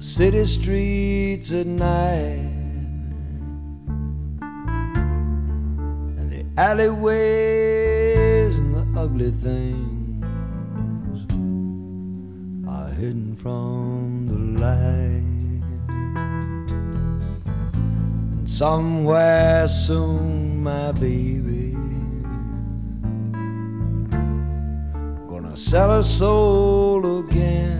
city streets at night, and the alleyways and the ugly things are hidden from the light. And somewhere soon, my baby gonna sell her soul again